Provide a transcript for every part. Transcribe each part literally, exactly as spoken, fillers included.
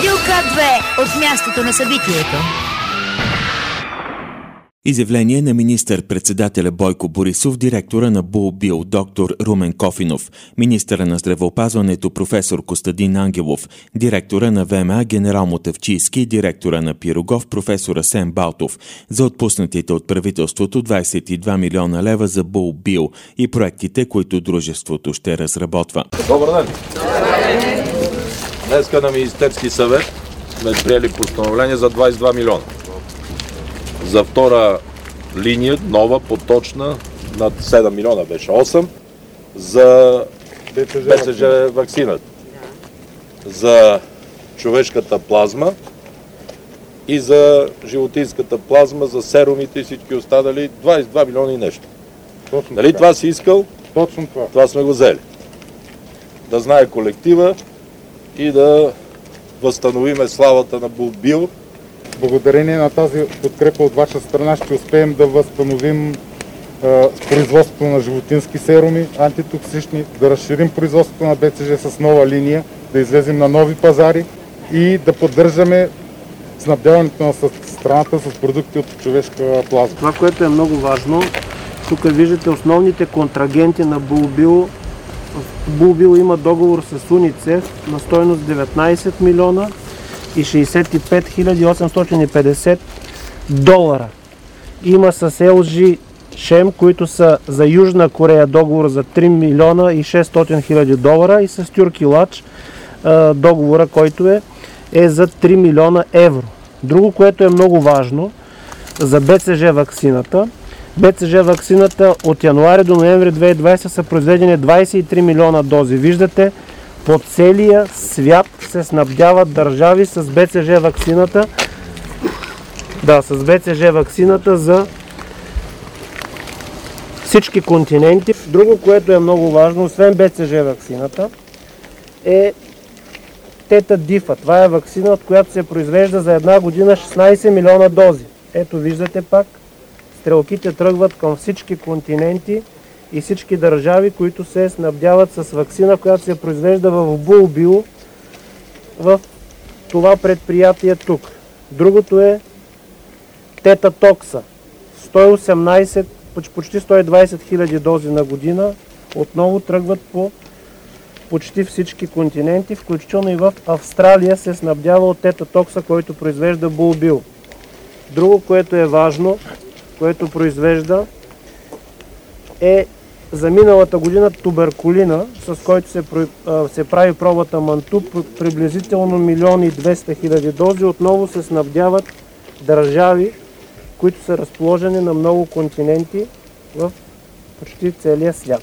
Радио К две от мястото на събитието. Изявление на министър-председателя Бойко Борисов, директора на БУЛБИЛ доктор Румен Кофинов, министъра на здравеопазването професор Костадин Ангелов, директора на ВМА генерал Мотавчийски и директора на Пирогов професор Асен Балтов за отпуснатите от правителството двадесет и два милиона лева за БУЛБИЛ и проектите, които дружеството ще разработва. Добър ден! Днеска на Министерски съвет сме приели постановление за двадесет и два милиона. За втора линия, нова, поточна, над седем милиона беше, осем, за БЦЖ ваксината, за човешката плазма и за животинската плазма, за серумите и всички останали, двадесет и два милиона и нещо. Точно нали така. Това си искал? Точно това. Това сме го взели. Да знае колектива и да възстановиме славата на БУЛБИЛ. Благодарение на тази подкрепа от ваша страна ще успеем да възстановим е, производството на животински серуми, антитоксични, да разширим производството на БЦЖ с нова линия, да излезем на нови пазари и да поддържаме снабдяването на страната с продукти от човешка плазма. Това, което е много важно, тук виждате основните контрагенти на БУЛБИЛ. БУЛБИЛ има договор с УНИЦЕФ на стойност деветнадесет милиона и шейсет и пет хиляди осемстотин и петдесет долара. Има с Ел Джи Шем, които са за Южна Корея договор за три милиона и шестстотин хиляди долара и с Тюрки Лач договора, който е, е за три милиона евро. Друго, което е много важно за БЦЖ ваксината. БЦЖ ваксината от януари до ноември две хиляди и двадесета са произведени двадесет и три милиона дози. Виждате, по целия свят се снабдяват държави с БЦЖ ваксината. Да, с БЦЖ ваксината за всички континенти. Друго, което е много важно, освен БЦЖ ваксината, е Тета Дифа. Това е ваксина, от която се произвежда за една година шестнадесет милиона дози. Ето виждате пак, стрелките тръгват към всички континенти и всички държави, които се снабдяват с ваксина, която се произвежда в БУЛБИЛ, в това предприятие тук. Другото е Тета Токса. сто и осемнадесет, почти сто и двадесет хиляди дози на година отново тръгват по почти всички континенти, включително и в Австралия се снабдява от Тета Токса, който произвежда БУЛБИЛ. Друго, което е важно, което произвежда, е за миналата година туберкулина, с който се, се прави пробата Манту, приблизително милион и двеста хиляди дози. Отново се снабдяват държави, които са разположени на много континенти в почти целия свят.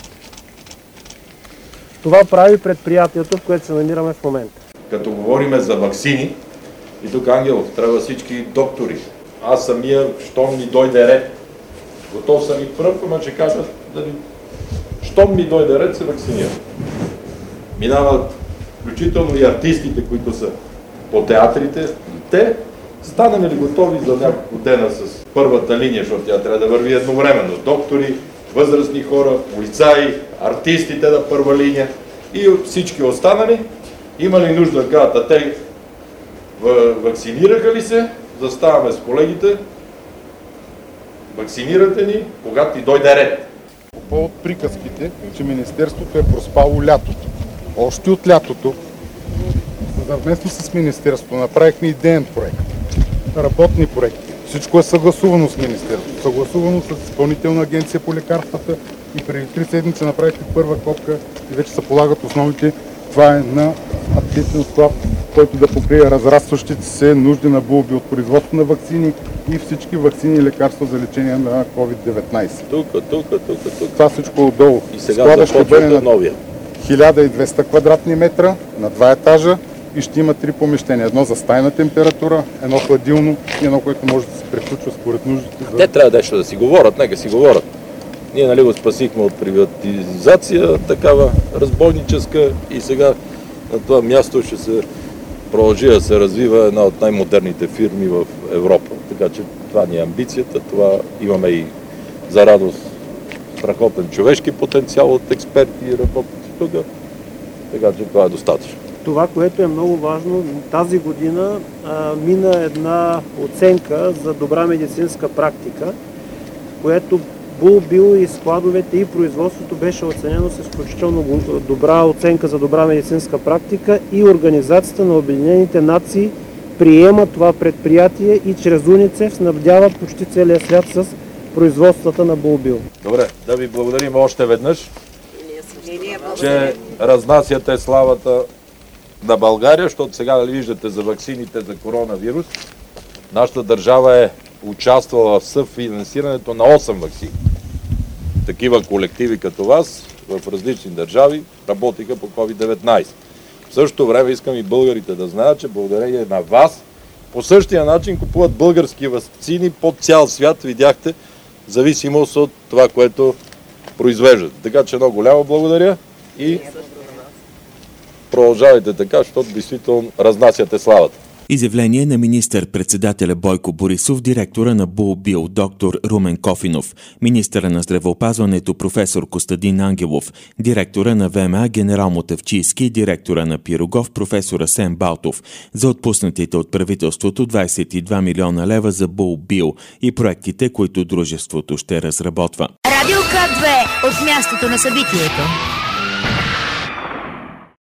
Това прави предприятието, в което се намираме в момента. Като говориме за ваксини, и тук Ангелов, трябва всички доктори. Аз самия, щом ми дойде ред, готов съм и пръв, ама ще кажа, дали, щом ми дойде ред, се вакцинирам. Минават включително и артистите, които са по театрите. Те станем ли готови за няколко дена с първата линия, защото тя трябва да върви едновременно. Доктори, възрастни хора, полицаи, артистите на първа линия и всички останали. Има ли нужда да кажат, а те вакцинираха ли се? Заставаме с колегите, вакцинирате ни, когато ти дойде ред. По повод приказките, че Министерството е проспало лятото. Още от лятото, съвместно с Министерството, направихме идеен проект, работни проекти. Всичко е съгласувано с Министерството, съгласувано с Изпълнителна агенция по лекарствата и преди три седмици направихме първа копка и вече се полагат основните. Това е на аптечен склад, който да покрие разрастващите се нужди на БУЛБИЛ от производство на ваксини и всички ваксини и лекарства за лечение на ковид деветнадесет. Тук, тук, тук, тук. Това всичко отдолу. И сега Склада ще бъде на новия. хиляда и двеста квадратни метра на два етажа и ще има три помещения. Едно за стайна температура, едно хладилно и едно, което може да се приключва според нуждите. За... Те трябва нещо да си говорят, нека си говорят. Ние нали го спасихме от приватизация, такава разбойническа и сега на това място ще се продължи да се развива една от най-модерните фирми в Европа. Така че това ни е амбицията, това имаме и за радост страхотен човешки потенциал от експерти и работници тук. Така че това е достатъчно. Това, което е много важно, тази година а, мина една оценка за добра медицинска практика, което Бул Био и складовете и производството беше оценено с изключително добра оценка за добра медицинска практика и Организацията на Обединените нации приема това предприятие и чрез УНИЦЕФ снабдява почти целия свят с производствата на Бул Био. Добре, да ви благодарим още веднъж, че разнасяте славата на България, защото сега дали виждате за ваксините за коронавирус, нашата държава е участвала в съфинансирането на осем ваксини. Такива колективи като вас в различни държави работиха по ковид деветнайсет. В същото време искам и българите да знаят, че благодарение на вас по същия начин купуват български ваксини по цял свят, видяхте, зависимост от това, което произвеждат. Така че много голямо благодаря и продължавайте така, защото действително разнасяте славата. Изявление на министър-председателя Бойко Борисов, директора на Бул Био доктор Румен Кофинов, министъра на здравеопазването професор Костадин Ангелов, директора на ВМА генерал Мотавчийски, директора на Пирогов професор Асен Балтов за отпуснатите от правителството двайсет и два милиона лева за Бул Био и проектите, които дружеството ще разработва. Радио К две от мястото на събитието.